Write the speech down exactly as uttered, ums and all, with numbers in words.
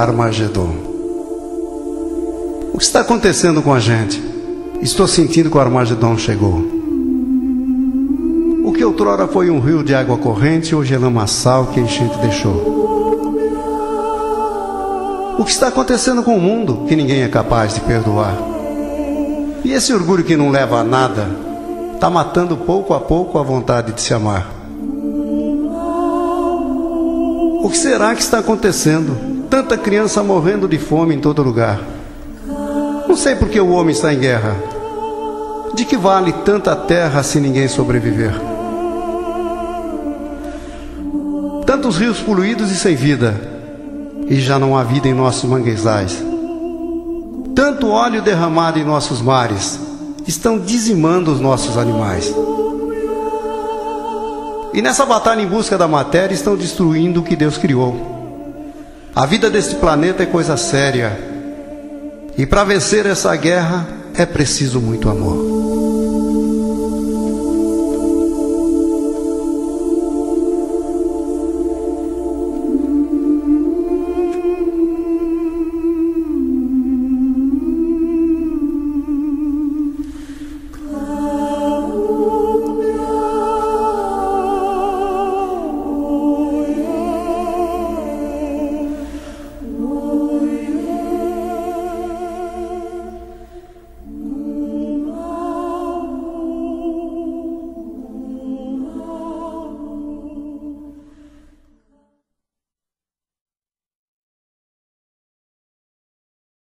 Armagedon. O que está acontecendo com a gente? Estou sentindo que o Armagedon chegou. O que outrora foi um rio de água corrente, hoje é lamaçal que a enchente deixou. O que está acontecendo com o mundo que ninguém é capaz de perdoar? E esse orgulho que não leva a nada está matando pouco a pouco a vontade de se amar. O que será que está acontecendo? Tanta criança morrendo de fome em todo lugar. Não sei por que o homem está em guerra. De que vale tanta terra se ninguém sobreviver? Tantos rios poluídos e sem vida, e já não há vida em nossos manguezais. Tanto óleo derramado em nossos mares, estão dizimando os nossos animais. E nessa batalha em busca da matéria estão destruindo o que Deus criou. A vida deste planeta é coisa séria. E para vencer essa guerra é preciso muito amor.